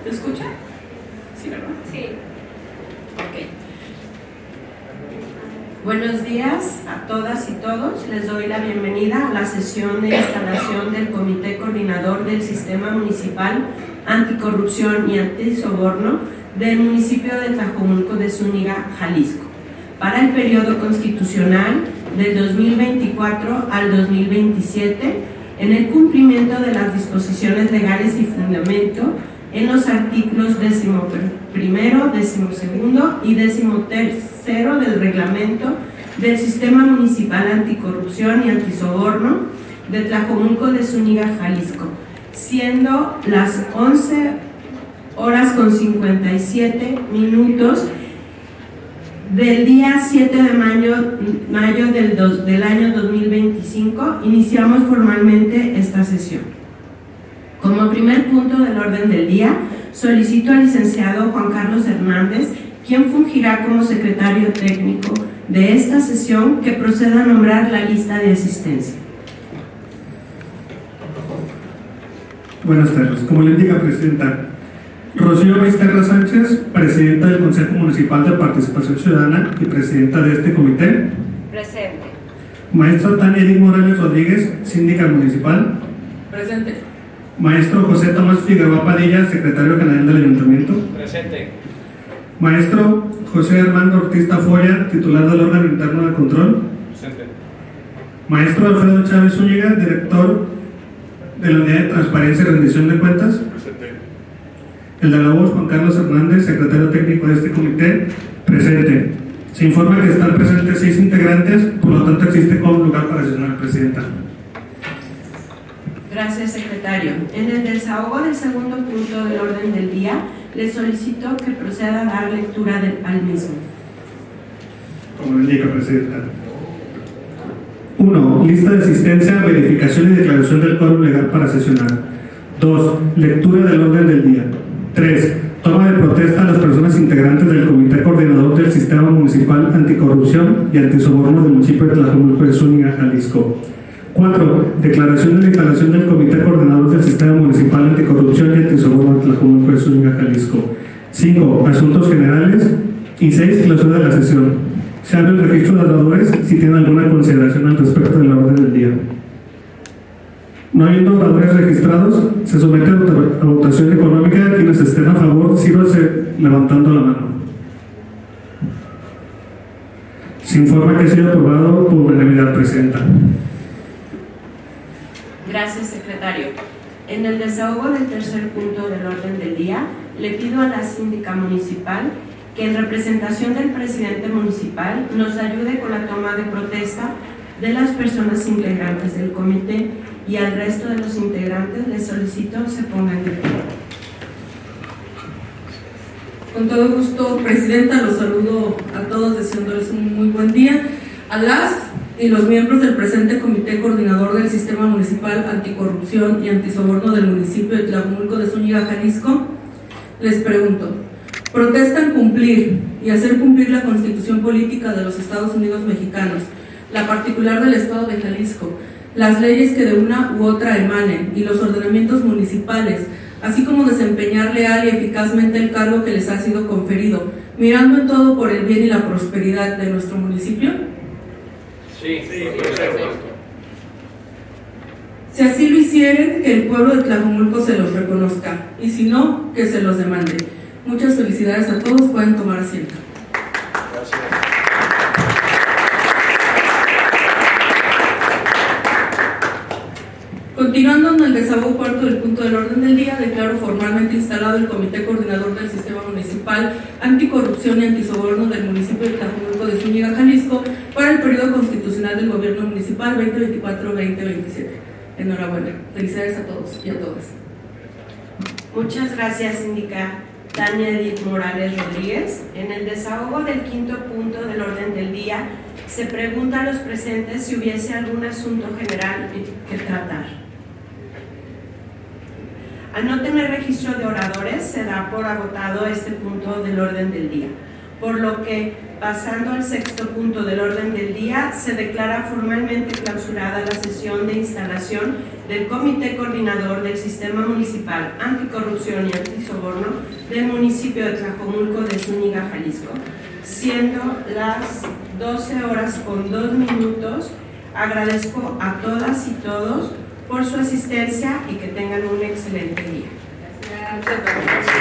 ¿Te escucha? Sí, ¿verdad? Sí. Ok. Buenos días a todas y todos. Les doy la bienvenida a la sesión de instalación del Comité Coordinador del Sistema Municipal Anticorrupción y Antisoborno del municipio de Tlajomulco de Zúñiga, Jalisco, para el periodo constitucional del 2024 al 2027, en el cumplimiento de las disposiciones legales y fundamento en los artículos 11º, 12º y 13º del reglamento del Sistema Municipal Anticorrupción y Antisoborno de Tlajomulco de Zúñiga, Jalisco, siendo las 11:57 del día 7 de mayo del año 2025. Iniciamos formalmente esta sesión. Como primer punto del orden del día, solicito al licenciado Juan Carlos Hernández, quien fungirá como secretario técnico de esta sesión, que proceda a nombrar la lista de asistencia. Buenas tardes. Como le indica Presidenta, Rocío Baisterra Sánchez, Presidenta del Consejo Municipal de Participación Ciudadana y Presidenta de este comité. Presente. Maestra Tania Edith Morales Rodríguez, Síndica Municipal. Presente. Maestro José Tomás Figueroa Padilla, Secretario General del Ayuntamiento. Presente. Maestro José Armando Ortiz Tafoya, titular del órgano interno de control. Presente. Maestro Alfredo Chávez Zúñiga, Director de la Unidad de Transparencia y Rendición de Cuentas. Presente. El de la voz, Juan Carlos Hernández, secretario técnico de este comité. Presente. Se informa que están presentes 6 integrantes, por lo tanto existe como lugar para sesionar, Presidenta. Gracias, secretario. En el desahogo del segundo punto del orden del día, le solicito que proceda a dar lectura al mismo. Como le indica, Presidenta. 1. Lista de asistencia, verificación y declaración del quórum legal para sesionar. 2. Lectura del orden del día. 3. Toma de protesta a las personas integrantes del Comité Coordinador del Sistema Municipal Anticorrupción y Antisoborno del municipio de Tlajomulco de Zúñiga, Jalisco. 4. Declaración de la instalación del Comité Coordinador del Sistema Municipal Anticorrupción y Antisoborno de Tlajomulco de Zúñiga, Jalisco. 5. Asuntos generales. Y 6. Clausura de la sesión. Se abre el registro de oradores si tienen alguna consideración al respecto de la orden del día. No habiendo oradores registrados, se somete a votación económica. Quienes estén a favor, sírvanse levantando la mano. Se informa que ha sido aprobado por unanimidad, Presidenta. Gracias, secretario. En el desahogo del tercer punto del orden del día, le pido a la síndica municipal que, en representación del presidente municipal, nos ayude con la toma de protesta de las personas integrantes del comité, y al resto de los integrantes les solicito se pongan de pie. Con todo gusto, Presidenta, los saludo a todos deseándoles un muy buen día. A las y los miembros del presente Comité Coordinador del Sistema Municipal Anticorrupción y Antisoborno del municipio de Tlajomulco de Zúñiga, Jalisco, les pregunto: ¿protestan cumplir y hacer cumplir la Constitución Política de los Estados Unidos Mexicanos, la particular del Estado de Jalisco, las leyes que de una u otra emanen y los ordenamientos municipales, así como desempeñar leal y eficazmente el cargo que les ha sido conferido, mirando en todo por el bien y la prosperidad de nuestro municipio? Sí, por supuesto. Si así lo hicieren, que el pueblo de Tlajomulco se los reconozca, y si no, que se los demande. Muchas felicidades a todos, pueden tomar asiento. Gracias. Continuando en el desahogo cuarto del punto del orden del día, declaro formalmente instalado el Comité Coordinador del Sistema Municipal Anticorrupción y Antisoborno del municipio de Tlajomulco de Zúñiga, Jalisco, para el periodo constitucional del Gobierno Municipal 2024-2027. Enhorabuena. Felicidades a todos y a todas. Muchas gracias, síndica Tania Edith Morales Rodríguez. En el desahogo del quinto punto del orden del día, se pregunta a los presentes si hubiese algún asunto general que tratar. Al no tener registro de oradores, se da por agotado este punto del orden del día, por lo que, pasando al sexto punto del orden del día, se declara formalmente clausurada la sesión de instalación del Comité Coordinador del Sistema Municipal Anticorrupción y Antisoborno del municipio de Tlajomulco de Zúñiga, Jalisco. Siendo las 12:02. Agradezco a todas y todos por su asistencia y que tengan un excelente día. Gracias.